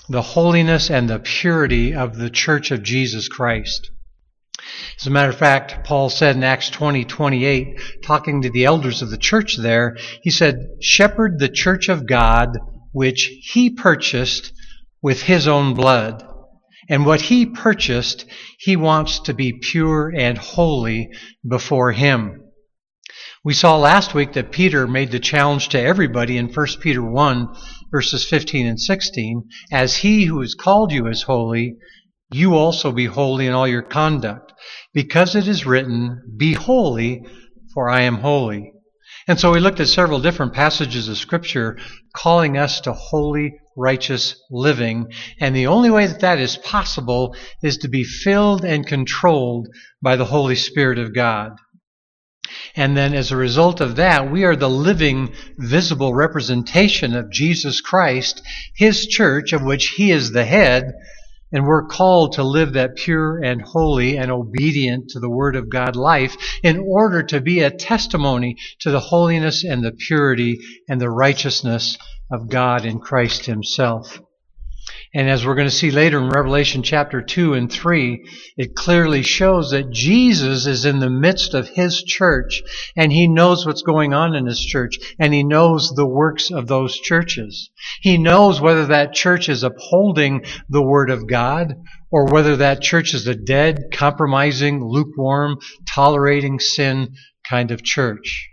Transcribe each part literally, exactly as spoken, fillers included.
the holiness and the purity of the church of Jesus Christ. As a matter of fact, Paul said in Acts twenty twenty-eight, talking to the elders of the church there, he said, "Shepherd the church of God, which he purchased with his own blood." And what he purchased, he wants to be pure and holy before him. We saw last week that Peter made the challenge to everybody in First Peter one, verses fifteen and sixteen, "As he who has called you is holy, you also be holy in all your conduct, because it is written, 'Be holy, for I am holy.'" And so we looked at several different passages of Scripture calling us to holy, righteous living. And the only way that that is possible is to be filled and controlled by the Holy Spirit of God. And then as a result of that, we are the living, visible representation of Jesus Christ, His church, of which He is the head. And we're called to live that pure and holy and obedient to the Word of God life in order to be a testimony to the holiness and the purity and the righteousness of God in Christ Himself. And as we're going to see later in Revelation chapter two and three, it clearly shows that Jesus is in the midst of His church, and He knows what's going on in His church, and He knows the works of those churches. He knows whether that church is upholding the Word of God, or whether that church is a dead, compromising, lukewarm, tolerating sin kind of church.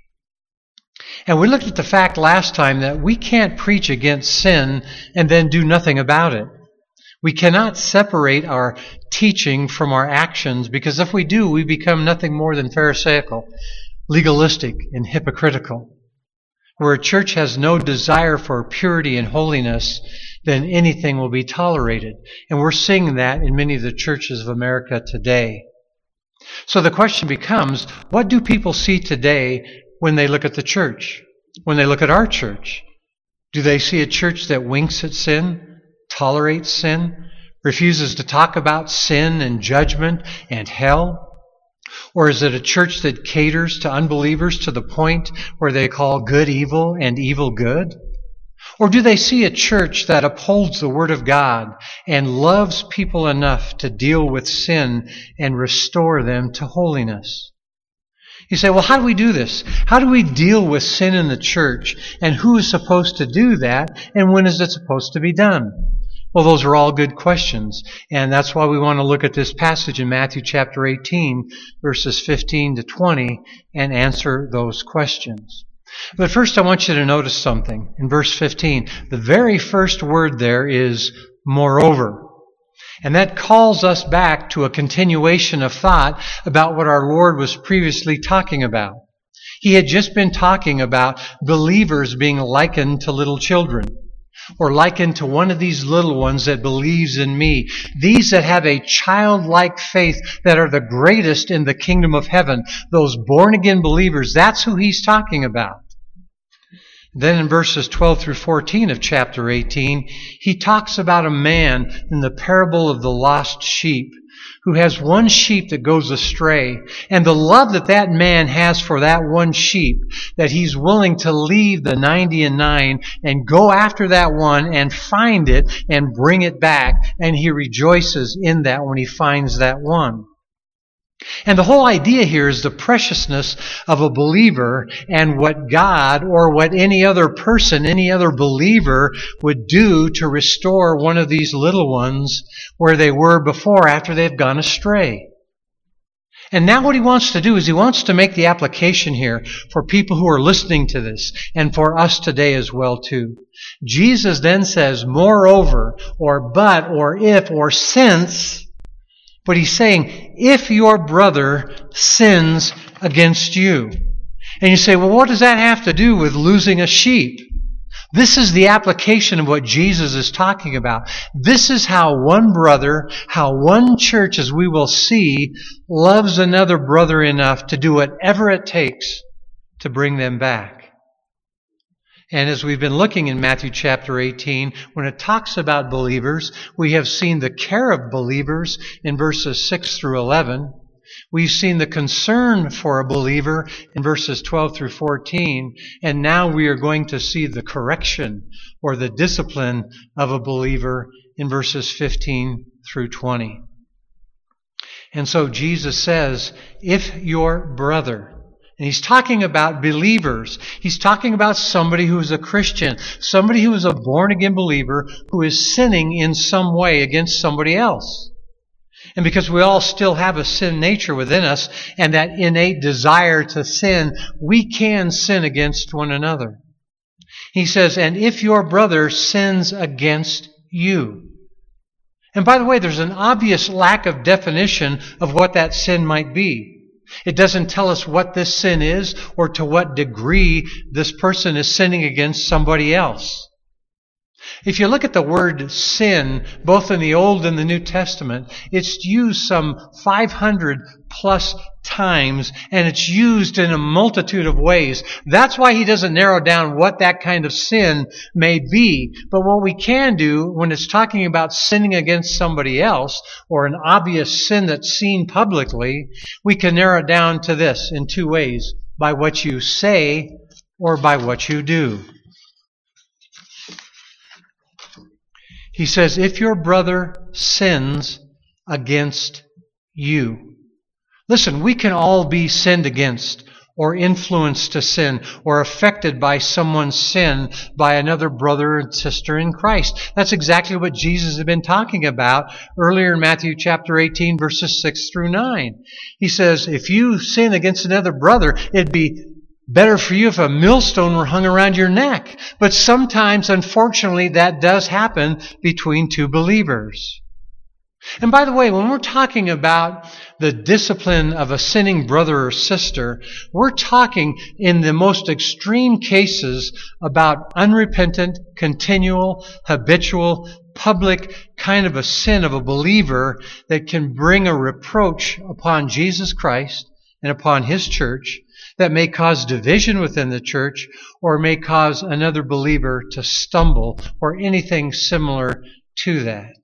And we looked at the fact last time that we can't preach against sin and then do nothing about it. We cannot separate our teaching from our actions, because if we do, we become nothing more than pharisaical, legalistic, and hypocritical. Where a church has no desire for purity and holiness, then anything will be tolerated. And we're seeing that in many of the churches of America today. So the question becomes, what do people see today when they look at the church, when they look at our church? Do they see a church that winks at sin, tolerates sin, refuses to talk about sin and judgment and hell? Or is it a church that caters to unbelievers to the point where they call good evil and evil good? Or do they see a church that upholds the Word of God and loves people enough to deal with sin and restore them to holiness? You say, well, how do we do this? How do we deal with sin in the church? And who is supposed to do that? And when is it supposed to be done? Well, those are all good questions. And that's why we want to look at this passage in Matthew chapter eighteen, verses fifteen to twenty, and answer those questions. But first I want you to notice something. In verse fifteen, the very first word there is moreover. And that calls us back to a continuation of thought about what our Lord was previously talking about. He had just been talking about believers being likened to little children, or likened to one of these little ones that believes in me. These that have a childlike faith that are the greatest in the kingdom of heaven. Those born-again believers, that's who He's talking about. Then in verses twelve through fourteen of chapter eighteen, He talks about a man in the parable of the lost sheep who has one sheep that goes astray, and the love that that man has for that one sheep, that he's willing to leave the ninety and nine and go after that one and find it and bring it back, and he rejoices in that when he finds that one. And the whole idea here is the preciousness of a believer and what God or what any other person, any other believer would do to restore one of these little ones where they were before after they've gone astray. And now what He wants to do is He wants to make the application here for people who are listening to this and for us today as well too. Jesus then says, moreover, or but, or if, or since. But He's saying, if your brother sins against you. And you say, well, what does that have to do with losing a sheep? This is the application of what Jesus is talking about. This is how one brother, how one church, as we will see, loves another brother enough to do whatever it takes to bring them back. And as we've been looking in Matthew chapter eighteen, when it talks about believers, we have seen the care of believers in verses six through eleven. We've seen the concern for a believer in verses twelve through fourteen, and now we are going to see the correction or the discipline of a believer in verses fifteen through twenty. And so Jesus says, if your brother, and he's talking about believers. He's talking about somebody who is a Christian, somebody who is a born-again believer who is sinning in some way against somebody else. And because we all still have a sin nature within us and that innate desire to sin, we can sin against one another. He says, and if your brother sins against you. And by the way, there's an obvious lack of definition of what that sin might be. It doesn't tell us what this sin is or to what degree this person is sinning against somebody else. If you look at the word sin, both in the Old and the New Testament, it's used some five hundred plus times, and it's used in a multitude of ways. That's why he doesn't narrow down what that kind of sin may be. But what we can do when it's talking about sinning against somebody else, or an obvious sin that's seen publicly, we can narrow it down to this in two ways: by what you say or by what you do. He says, if your brother sins against you. Listen, we can all be sinned against or influenced to sin or affected by someone's sin by another brother and sister in Christ. That's exactly what Jesus had been talking about earlier in Matthew chapter eighteen, verses six through nine. He says, if you sin against another brother, it'd be better for you if a millstone were hung around your neck. But sometimes, unfortunately, that does happen between two believers. And by the way, when we're talking about the discipline of a sinning brother or sister, we're talking in the most extreme cases about unrepentant, continual, habitual, public kind of a sin of a believer that can bring a reproach upon Jesus Christ and upon His church, that may cause division within the church or may cause another believer to stumble or anything similar to that.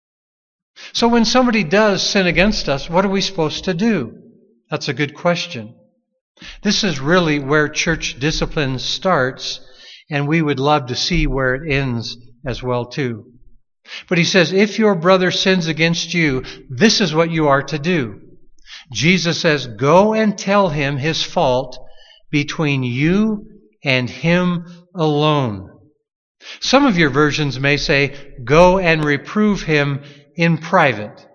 So when somebody does sin against us, what are we supposed to do? That's a good question. This is really where church discipline starts, and we would love to see where it ends as well too. But he says, if your brother sins against you, this is what you are to do. Jesus says, go and tell him his fault between you and him alone. Some of your versions may say, go and reprove him in private.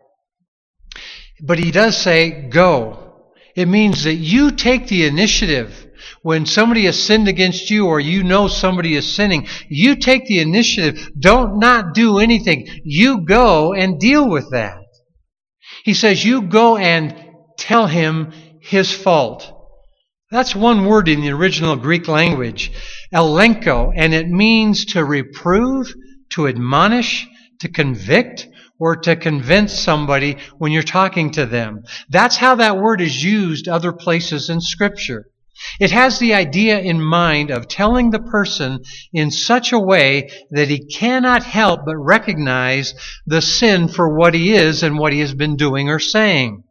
But he does say, go. It means that you take the initiative. When somebody has sinned against you or you know somebody is sinning, you take the initiative. Don't not do anything. You go and deal with that. He says, you go and tell him his fault. That's one word in the original Greek language, elenko, and it means to reprove, to admonish, to convict, or to convince somebody when you're talking to them. That's how that word is used other places in Scripture. It has the idea in mind of telling the person in such a way that he cannot help but recognize the sin for what he is and what he has been doing or saying.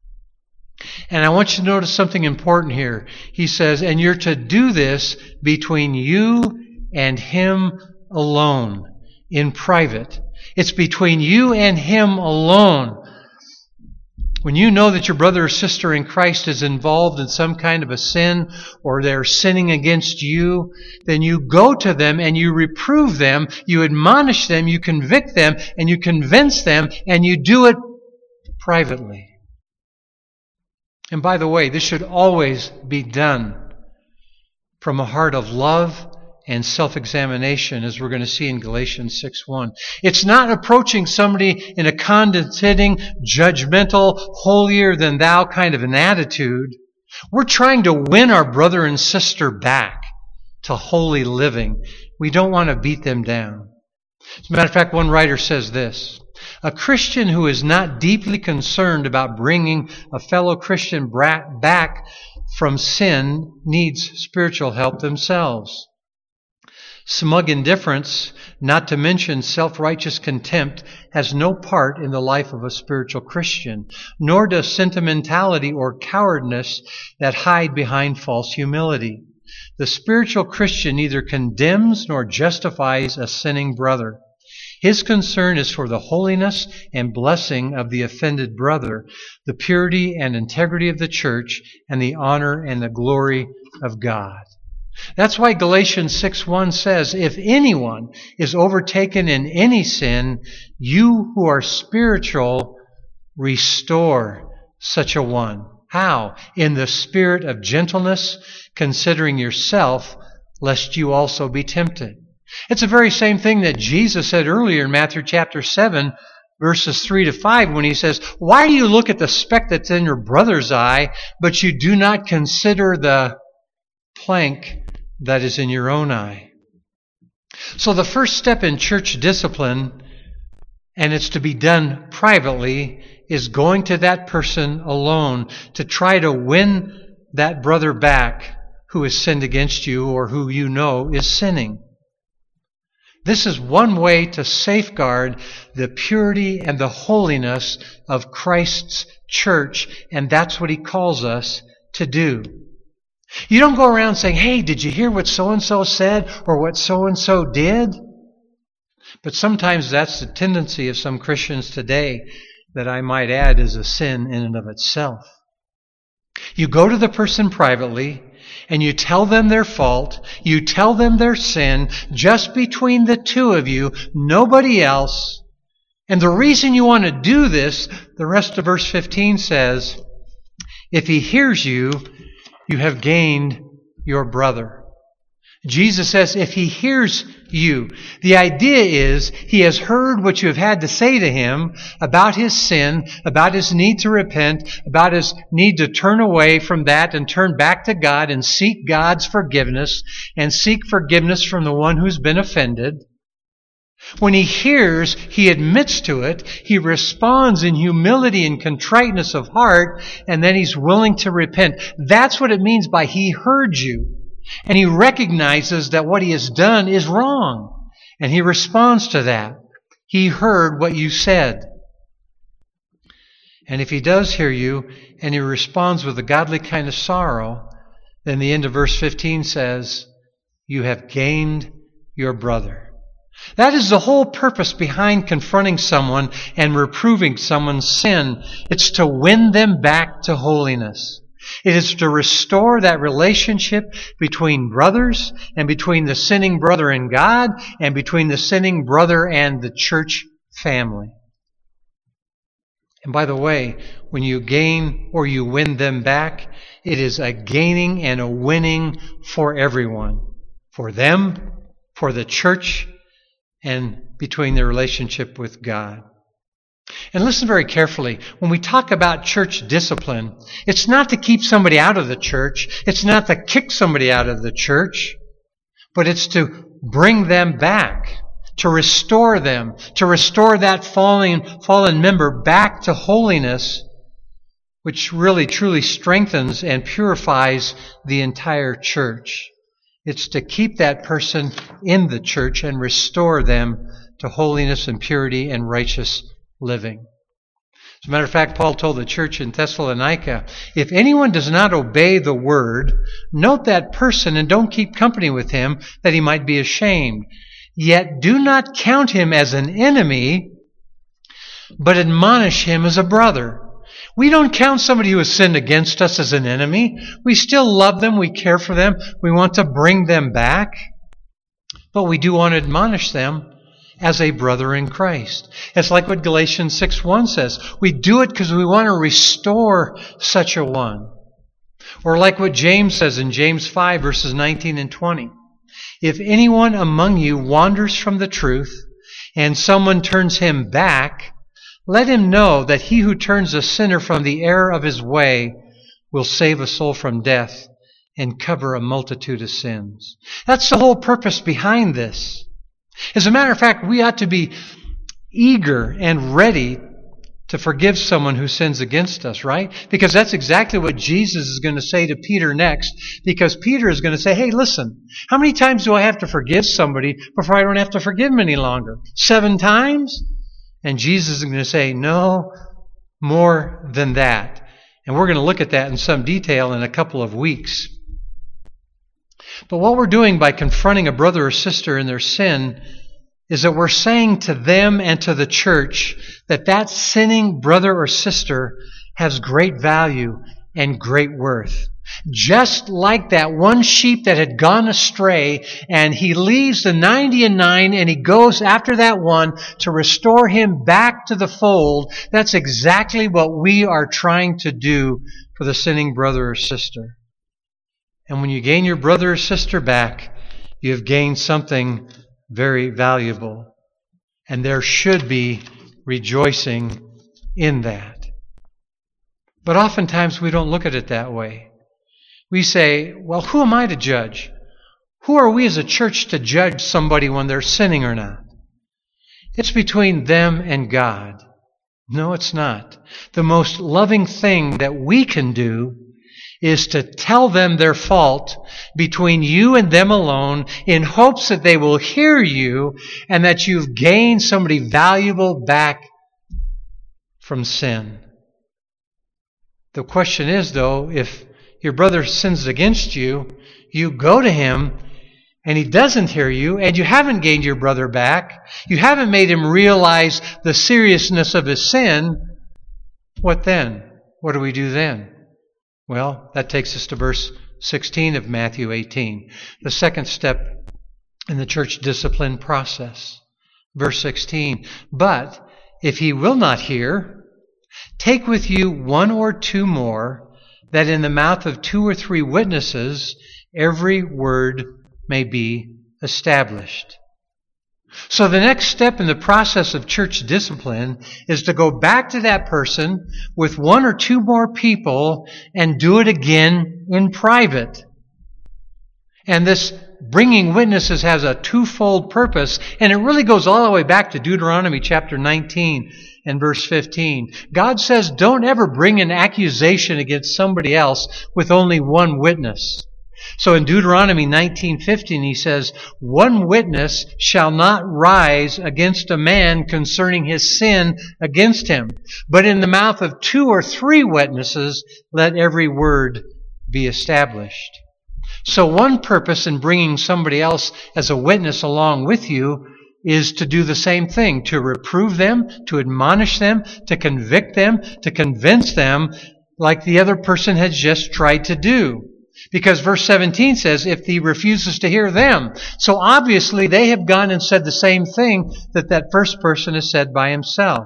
And I want you to notice something important here. He says, and you're to do this between you and him alone, in private. It's between you and him alone. When you know that your brother or sister in Christ is involved in some kind of a sin or they're sinning against you, then you go to them and you reprove them, you admonish them, you convict them, and you convince them, and you do it privately. And by the way, this should always be done from a heart of love and self-examination, as we're going to see in Galatians six one. It's not approaching somebody in a condescending, judgmental, holier-than-thou kind of an attitude. We're trying to win our brother and sister back to holy living. We don't want to beat them down. As a matter of fact, one writer says this: a Christian who is not deeply concerned about bringing a fellow Christian back from sin needs spiritual help themselves. Smug indifference, not to mention self-righteous contempt, has no part in the life of a spiritual Christian, nor does sentimentality or cowardness that hide behind false humility. The spiritual Christian neither condemns nor justifies a sinning brother. His concern is for the holiness and blessing of the offended brother, the purity and integrity of the church, and the honor and the glory of God. That's why Galatians six one says, if anyone is overtaken in any sin, you who are spiritual, restore such a one. How? In the spirit of gentleness, considering yourself, lest you also be tempted. It's the very same thing that Jesus said earlier in Matthew chapter seven, verses three to five, when he says, why do you look at the speck that's in your brother's eye, but you do not consider the plank that is in your own eye? So the first step in church discipline, and it's to be done privately, is going to that person alone to try to win that brother back who has sinned against you or who you know is sinning. This is one way to safeguard the purity and the holiness of Christ's church, and that's what he calls us to do. You don't go around saying, hey, did you hear what so-and-so said or what so-and-so did? But sometimes that's the tendency of some Christians today that I might add is a sin in and of itself. You go to the person privately and you tell them their fault, you tell them their sin, just between the two of you, nobody else. And the reason you want to do this, the rest of verse fifteen says, if he hears you, you have gained your brother. Jesus says, if he hears you, the idea is he has heard what you have had to say to him about his sin, about his need to repent, about his need to turn away from that and turn back to God and seek God's forgiveness and seek forgiveness from the one who's been offended. When he hears, he admits to it, he responds in humility and contriteness of heart, and then he's willing to repent. That's what it means by he heard you. And he recognizes that what he has done is wrong. And he responds to that. He heard what you said. And if he does hear you, and he responds with a godly kind of sorrow, then the end of verse fifteen says, you have gained your brother. That is the whole purpose behind confronting someone and reproving someone's sin. It's to win them back to holiness. It is to restore that relationship between brothers and between the sinning brother and God and between the sinning brother and the church family. And by the way, when you gain or you win them back, it is a gaining and a winning for everyone. For them, for the church, and between their relationship with God. And listen very carefully. When we talk about church discipline, it's not to keep somebody out of the church. It's not to kick somebody out of the church. But it's to bring them back, to restore them, to restore that fallen, fallen member back to holiness, which really truly strengthens and purifies the entire church. It's to keep that person in the church and restore them to holiness and purity and righteous living. As a matter of fact, Paul told the church in Thessalonica, if anyone does not obey the word, note that person and don't keep company with him, that he might be ashamed. Yet do not count him as an enemy, but admonish him as a brother. We don't count somebody who has sinned against us as an enemy. We still love them. We care for them. We want to bring them back. But we do want to admonish them as a brother in Christ. It's like what Galatians six one says. We do it because we want to restore such a one. Or like what James says in James five, verses nineteen and twenty. If anyone among you wanders from the truth, and someone turns him back, let him know that he who turns a sinner from the error of his way will save a soul from death and cover a multitude of sins. That's the whole purpose behind this. As a matter of fact, we ought to be eager and ready to forgive someone who sins against us, right? Because that's exactly what Jesus is going to say to Peter next. Because Peter is going to say, hey, listen, how many times do I have to forgive somebody before I don't have to forgive them any longer? Seven times? And Jesus is going to say, no, more than that. And we're going to look at that in some detail in a couple of weeks. But what we're doing by confronting a brother or sister in their sin is that we're saying to them and to the church that that sinning brother or sister has great value and great worth. Just like that one sheep that had gone astray, and he leaves the ninety and nine and he goes after that one to restore him back to the fold. That's exactly what we are trying to do for the sinning brother or sister. And when you gain your brother or sister back, you have gained something very valuable. And there should be rejoicing in that. But oftentimes we don't look at it that way. We say, well, who am I to judge? Who are we as a church to judge somebody when they're sinning or not? It's between them and God. No, it's not. The most loving thing that we can do is to tell them their fault between you and them alone in hopes that they will hear you and that you've gained somebody valuable back from sin. The question is, though, if your brother sins against you, you go to him and he doesn't hear you and you haven't gained your brother back, you haven't made him realize the seriousness of his sin, what then? What do we do then? Well, that takes us to verse sixteen of Matthew eighteen, the second step in the church discipline process. Verse sixteen, but if he will not hear, take with you one or two more, that in the mouth of two or three witnesses every word may be established. So the next step in the process of church discipline is to go back to that person with one or two more people and do it again in private. And this bringing witnesses has a twofold purpose, and it really goes all the way back to Deuteronomy chapter nineteen and verse fifteen. God says, don't ever bring an accusation against somebody else with only one witness. So in Deuteronomy nineteen fifteen, he says, one witness shall not rise against a man concerning his sin against him, but in the mouth of two or three witnesses let every word be established. So one purpose in bringing somebody else as a witness along with you is to do the same thing, to reprove them, to admonish them, to convict them, to convince them like the other person has just tried to do. Because verse seventeen says, if he refuses to hear them. So obviously they have gone and said the same thing that that first person has said by himself.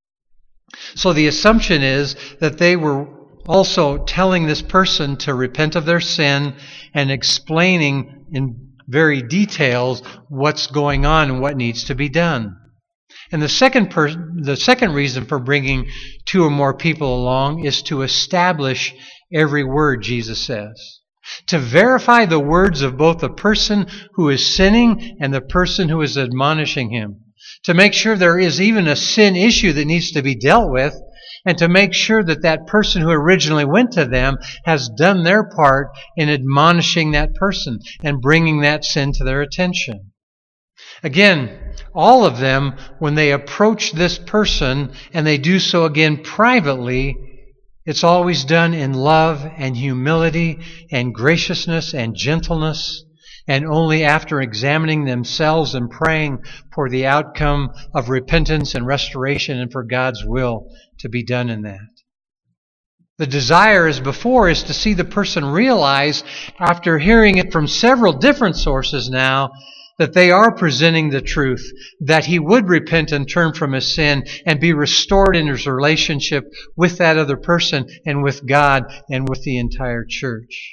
So the assumption is that they were also telling this person to repent of their sin and explaining in very details what's going on and what needs to be done. And the second per- the second reason for bringing two or more people along is to establish every word, Jesus says. To verify the words of both the person who is sinning and the person who is admonishing him. To make sure there is even a sin issue that needs to be dealt with, and to make sure that that person who originally went to them has done their part in admonishing that person and bringing that sin to their attention. Again, all of them, when they approach this person and they do so again privately, it's always done in love and humility and graciousness and gentleness, and only after examining themselves and praying for the outcome of repentance and restoration and for God's will to be done in that. The desire as before is to see the person realize, after hearing it from several different sources now, that they are presenting the truth, that he would repent and turn from his sin and be restored in his relationship with that other person and with God and with the entire church.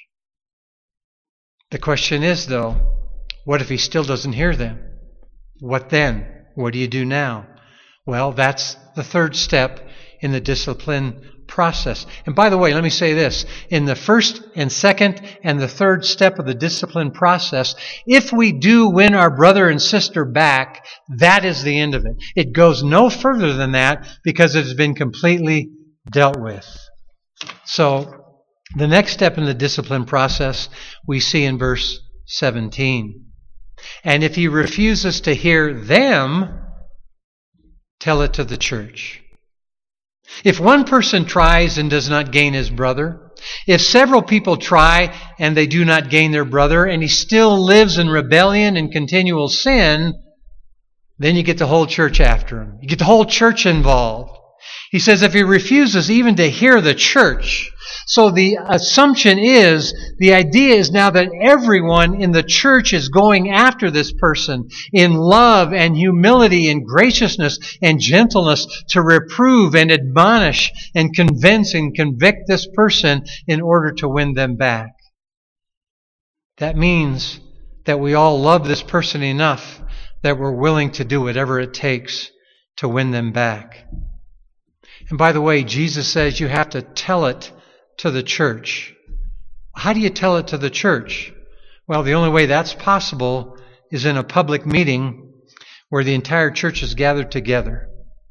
The question is, though, what if he still doesn't hear them? What then? What do you do now? Well, that's the third step in the discipline process. And by the way, let me say this. In the first and second and the third step of the discipline process, if we do win our brother and sister back, that is the end of it. It goes no further than that because it has been completely dealt with. So, the next step in the discipline process we see in verse seventeen. And if he refuses to hear them, tell it to the church. If one person tries and does not gain his brother, if several people try and they do not gain their brother, and he still lives in rebellion and continual sin, then you get the whole church after him. You get the whole church involved. He says if he refuses even to hear the church. So the assumption is, the idea is now that everyone in the church is going after this person in love and humility and graciousness and gentleness to reprove and admonish and convince and convict this person in order to win them back. That means that we all love this person enough that we're willing to do whatever it takes to win them back. And by the way, Jesus says you have to tell it to the church. How do you tell it to the church? Well, the only way that's possible is in a public meeting where the entire church is gathered together.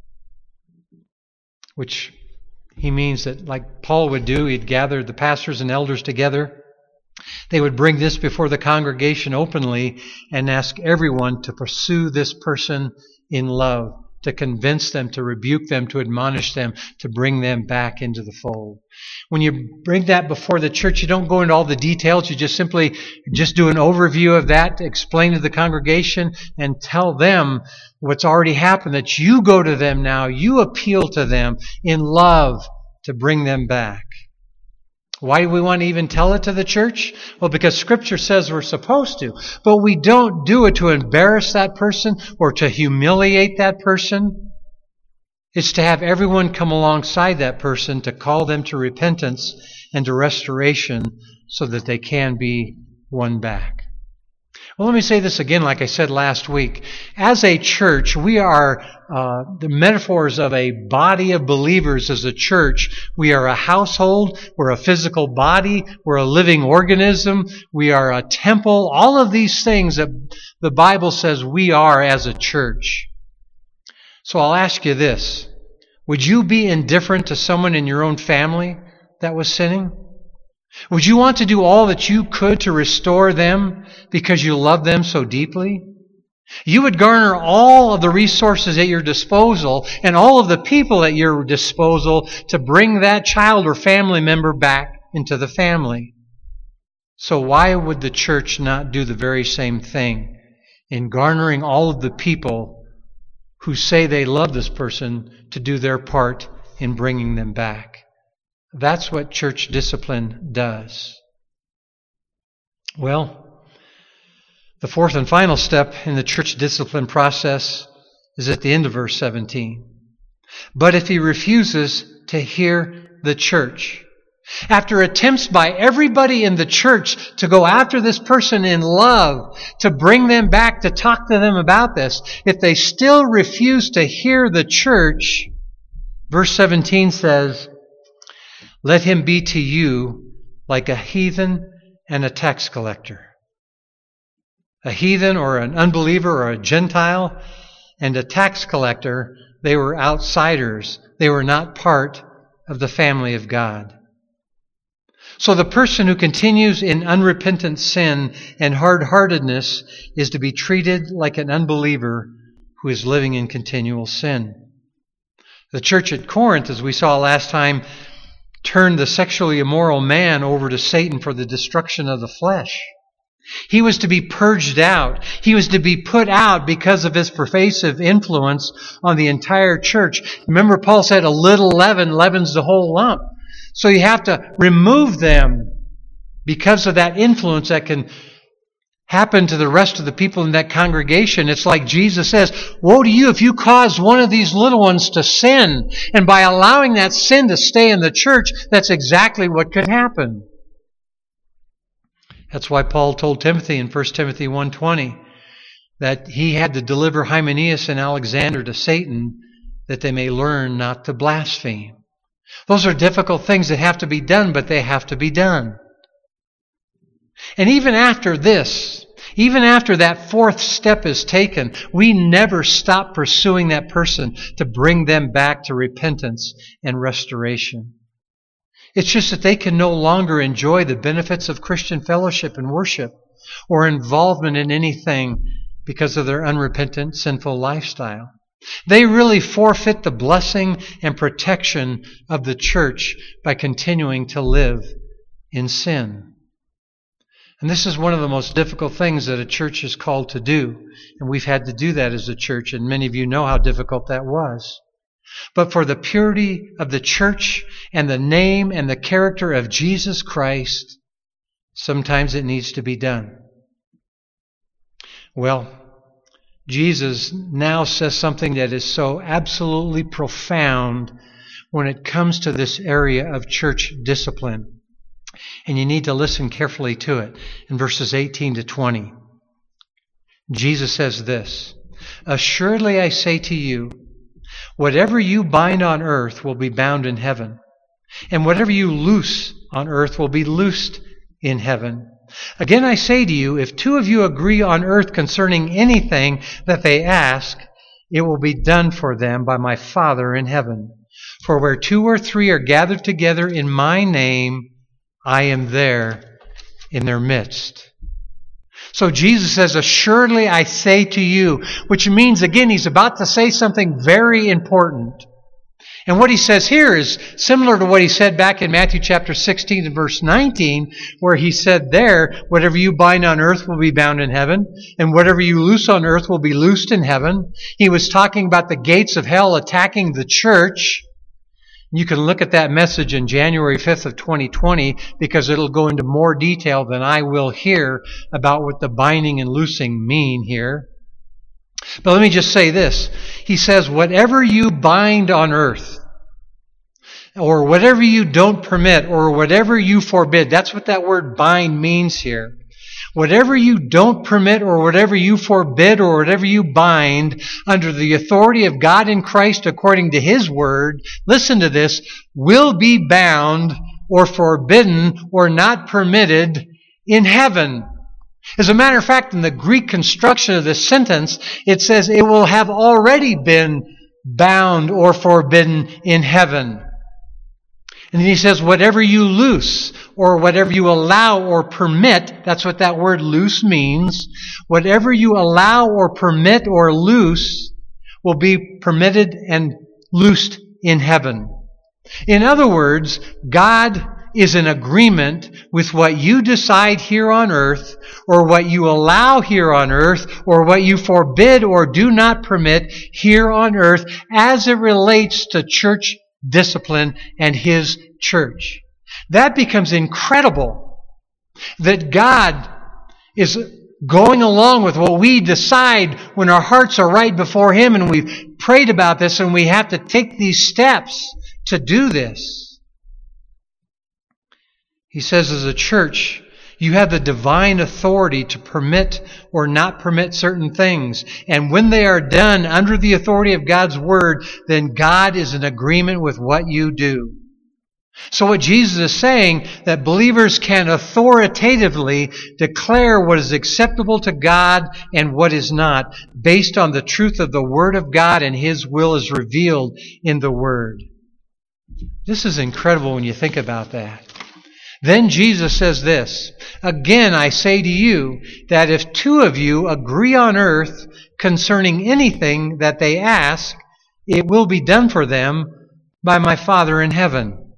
Which he means that, like Paul would do, he'd gather the pastors and elders together. They would bring this before the congregation openly and ask everyone to pursue this person in love, to convince them, to rebuke them, to admonish them, to bring them back into the fold. When you bring that before the church, you don't go into all the details. You just simply just do an overview of that, explain to the congregation, and tell them what's already happened, that you go to them now, you appeal to them in love to bring them back. Why do we want to even tell it to the church? Well, because Scripture says we're supposed to. But we don't do it to embarrass that person or to humiliate that person. It's to have everyone come alongside that person to call them to repentance and to restoration so that they can be won back. Well, let me say this again, like I said last week. As a church, we are uh, the metaphors of a body of believers as a church. We are a household. We're a physical body. We're a living organism. We are a temple. All of these things that the Bible says we are as a church. So I'll ask you this. Would you be indifferent to someone in your own family that was sinning? Would you want to do all that you could to restore them because you love them so deeply? You would garner all of the resources at your disposal and all of the people at your disposal to bring that child or family member back into the family. So why would the church not do the very same thing in garnering all of the people who say they love this person to do their part in bringing them back? That's what church discipline does. Well, the fourth and final step in the church discipline process is at the end of verse seventeen. But if he refuses to hear the church, after attempts by everybody in the church to go after this person in love, to bring them back, to talk to them about this, if they still refuse to hear the church, verse seventeen says, let him be to you like a heathen and a tax collector. A heathen or an unbeliever or a Gentile and a tax collector, they were outsiders. They were not part of the family of God. So the person who continues in unrepentant sin and hard-heartedness is to be treated like an unbeliever who is living in continual sin. The church at Corinth, as we saw last time, turned the sexually immoral man over to Satan for the destruction of the flesh. He was to be purged out. He was to be put out because of his pervasive influence on the entire church. Remember, Paul said a little leaven leavens the whole lump. So you have to remove them because of that influence that can happen to the rest of the people in that congregation. It's like Jesus says, woe to you if you cause one of these little ones to sin. And by allowing that sin to stay in the church, that's exactly what could happen. That's why Paul told Timothy in First Timothy one twenty that he had to deliver Hymenaeus and Alexander to Satan that they may learn not to blaspheme. Those are difficult things that have to be done, but they have to be done. And even after this, even after that fourth step is taken, we never stop pursuing that person to bring them back to repentance and restoration. It's just that they can no longer enjoy the benefits of Christian fellowship and worship or involvement in anything because of their unrepentant, sinful lifestyle. They really forfeit the blessing and protection of the church by continuing to live in sin. And this is one of the most difficult things that a church is called to do. And we've had to do that as a church, and many of you know how difficult that was. But for the purity of the church and the name and the character of Jesus Christ, sometimes it needs to be done. Well, Jesus now says something that is so absolutely profound when it comes to this area of church discipline. And you need to listen carefully to it in verses eighteen to twenty. Jesus says this, "Assuredly I say to you, whatever you bind on earth will be bound in heaven, and whatever you loose on earth will be loosed in heaven. Again I say to you, if two of you agree on earth concerning anything that they ask, it will be done for them by my Father in heaven. For where two or three are gathered together in my name, I am there in their midst." So Jesus says, "Assuredly I say to you," which means, again, he's about to say something very important. And what he says here is similar to what he said back in Matthew chapter sixteen and verse nineteen, where he said there, whatever you bind on earth will be bound in heaven, and whatever you loose on earth will be loosed in heaven. He was talking about the gates of hell attacking the church. You can look at that message in January fifth of twenty twenty, because it'll go into more detail than I will here about what the binding and loosing mean here. But let me just say this. He says, whatever you bind on earth, or whatever you don't permit, or whatever you forbid, that's what that word bind means here. Whatever you don't permit, or whatever you forbid, or whatever you bind under the authority of God in Christ according to His Word, listen to this, will be bound or forbidden or not permitted in heaven. As a matter of fact, in the Greek construction of this sentence, it says it will have already been bound or forbidden in heaven. And then he says, whatever you loose or whatever you allow or permit, that's what that word loose means. Whatever you allow or permit or loose will be permitted and loosed in heaven. In other words, God is in agreement with what you decide here on earth, or what you allow here on earth, or what you forbid or do not permit here on earth as it relates to church discipline and His church. That becomes incredible, that God is going along with what we decide when our hearts are right before Him, and we've prayed about this and we have to take these steps to do this. He says, as a church, you have the divine authority to permit or not permit certain things. And when they are done under the authority of God's Word, then God is in agreement with what you do. So what Jesus is saying, that believers can authoritatively declare what is acceptable to God and what is not, based on the truth of the Word of God and His will is revealed in the Word. This is incredible when you think about that. Then Jesus says this, "Again I say to you that if two of you agree on earth concerning anything that they ask, it will be done for them by my Father in heaven."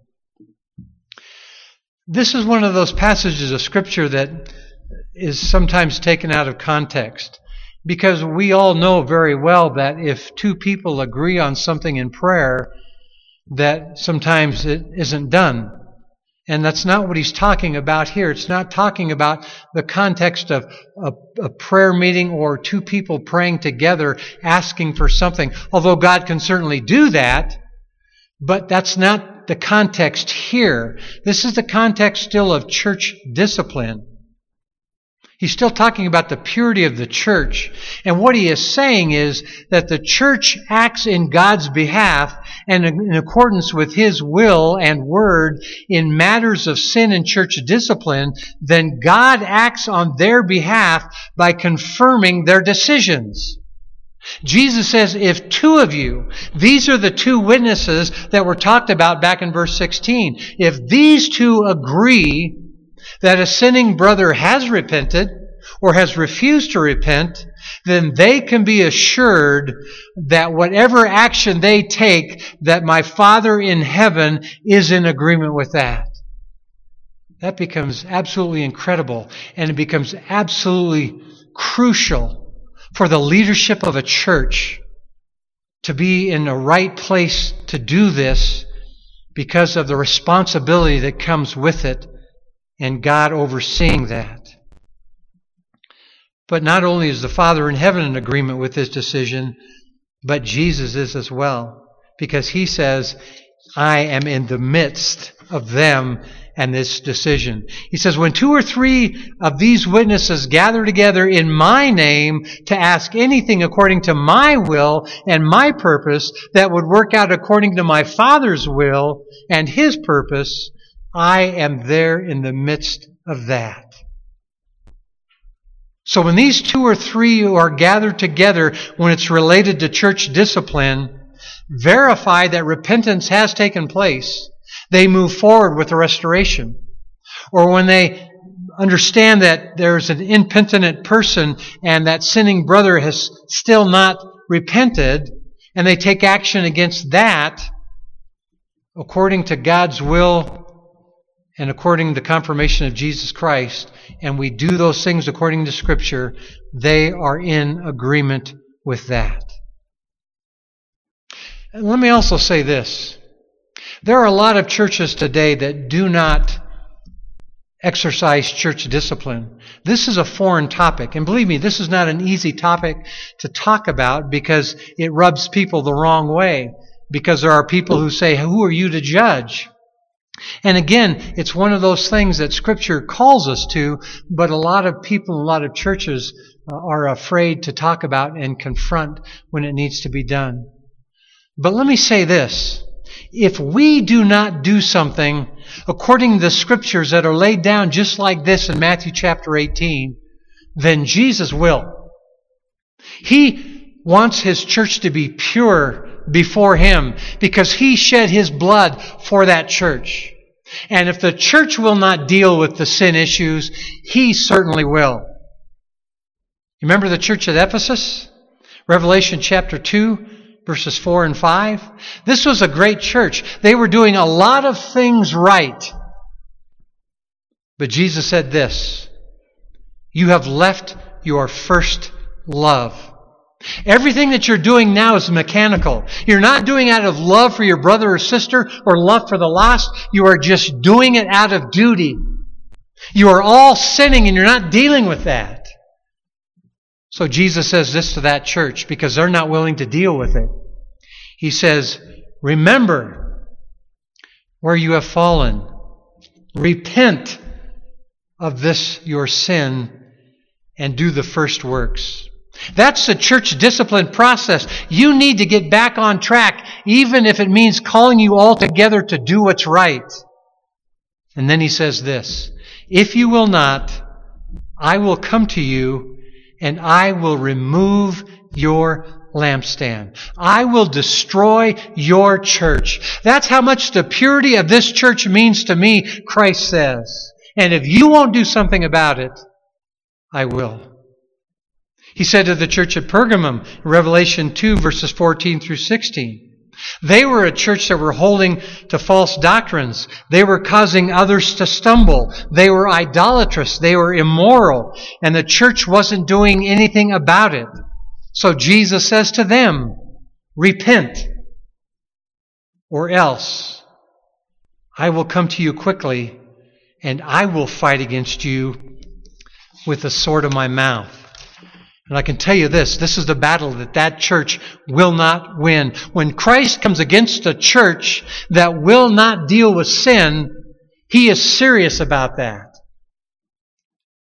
This is one of those passages of Scripture that is sometimes taken out of context, because we all know very well that if two people agree on something in prayer, that sometimes it isn't done. And that's not what he's talking about here. It's not talking about the context of a, a prayer meeting or two people praying together asking for something, although God can certainly do that, but that's not the context here. This is the context still of church discipline. He's still talking about the purity of the church. And what he is saying is that the church acts in God's behalf and in accordance with His will and word in matters of sin and church discipline, then God acts on their behalf by confirming their decisions. Jesus says, if two of you, these are the two witnesses that were talked about back in verse sixteen, if these two agree that a sinning brother has repented or has refused to repent, then they can be assured that whatever action they take, that my Father in heaven is in agreement with that. That becomes absolutely incredible, and it becomes absolutely crucial for the leadership of a church to be in the right place to do this because of the responsibility that comes with it and God overseeing that. But not only is the Father in heaven in agreement with this decision, but Jesus is as well, because He says, I am in the midst of them and this decision. He says, when two or three of these witnesses gather together in my name to ask anything according to my will and my purpose that would work out according to my Father's will and His purpose, I am there in the midst of that. So when these two or three are gathered together, when it's related to church discipline, verify that repentance has taken place. They move forward with the restoration. Or when they understand that there's an impenitent person and that sinning brother has still not repented, and they take action against that according to God's will and according to the confirmation of Jesus Christ, and we do those things according to Scripture, they are in agreement with that. And let me also say this. There are a lot of churches today that do not exercise church discipline. This is a foreign topic, and believe me, this is not an easy topic to talk about because it rubs people the wrong way, because there are people who say, who are you to judge? And again, it's one of those things that Scripture calls us to, but a lot of people, a lot of churches uh, are afraid to talk about and confront when it needs to be done. But let me say this. If we do not do something according to the Scriptures that are laid down just like this in Matthew chapter eighteen, then Jesus will. He wants His church to be pure before Him because He shed His blood for that church. And if the church will not deal with the sin issues, He certainly will. You remember the church at Ephesus? Revelation chapter two, verses four and five. This was a great church. They were doing a lot of things right. But Jesus said this, you have left your first love. Everything that you're doing now is mechanical. You're not doing it out of love for your brother or sister or love for the lost. You are just doing it out of duty. You are all sinning and you're not dealing with that. So Jesus says this to that church because they're not willing to deal with it. He says, remember where you have fallen. Repent of this your sin and do the first works. That's the church discipline process. You need to get back on track, even if it means calling you all together to do what's right. And then he says this, if you will not, I will come to you and I will remove your lampstand. I will destroy your church. That's how much the purity of this church means to me, Christ says. And if you won't do something about it, I will. He said to the church at Pergamum, Revelation two, verses fourteen through sixteen. They were a church that were holding to false doctrines. They were causing others to stumble. They were idolatrous. They were immoral. And the church wasn't doing anything about it. So Jesus says to them, repent, or else I will come to you quickly and I will fight against you with the sword of my mouth. And I can tell you this, this is the battle that that church will not win. When Christ comes against a church that will not deal with sin, He is serious about that.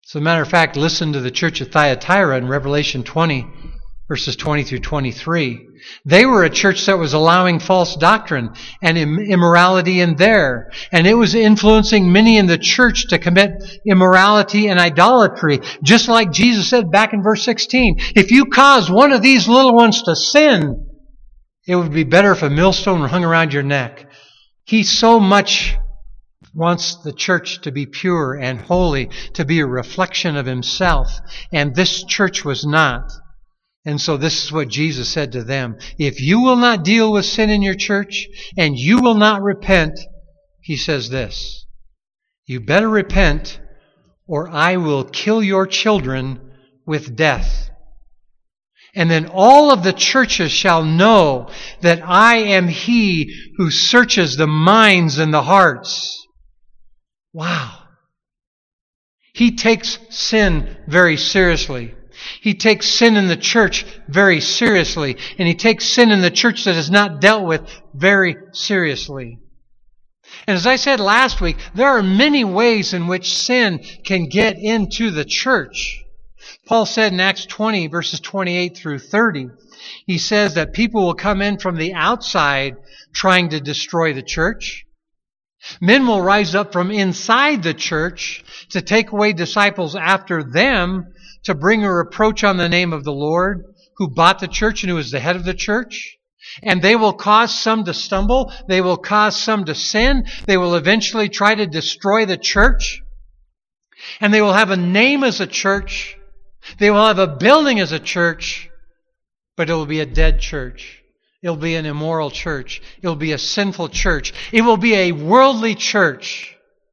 As a matter of fact, listen to the church of Thyatira in Revelation twenty, verses twenty through twenty-three. They were a church that was allowing false doctrine and immorality in there. And it was influencing many in the church to commit immorality and idolatry. Just like Jesus said back in verse sixteen, if you cause one of these little ones to sin, it would be better if a millstone were hung around your neck. He so much wants the church to be pure and holy, to be a reflection of Himself. And this church was not. And so this is what Jesus said to them. If you will not deal with sin in your church and you will not repent, He says this, you better repent or I will kill your children with death. And then all of the churches shall know that I am He who searches the minds and the hearts. Wow. He takes sin very seriously. He takes sin in the church very seriously. And He takes sin in the church that is not dealt with very seriously. And as I said last week, there are many ways in which sin can get into the church. Paul said in Acts twenty, verses twenty-eight through thirty, he says that people will come in from the outside trying to destroy the church. Men will rise up from inside the church to take away disciples after them, to bring a reproach on the name of the Lord, who bought the church and who is the head of the church. And they will cause some to stumble. They will cause some to sin. They will eventually try to destroy the church. And they will have a name as a church. They will have a building as a church. But it will be a dead church. It will be an immoral church. It will be a sinful church. It will be a worldly church.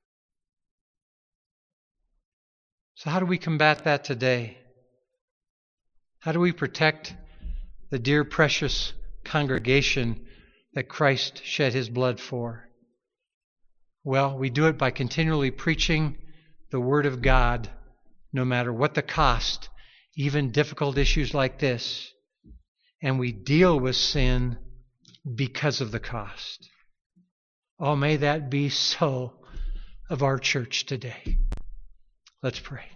So how do we combat that today? How do we protect the dear, precious congregation that Christ shed His blood for? Well, we do it by continually preaching the Word of God, no matter what the cost, even difficult issues like this. And we deal with sin because of the cost. Oh, may that be so of our church today. Let's pray.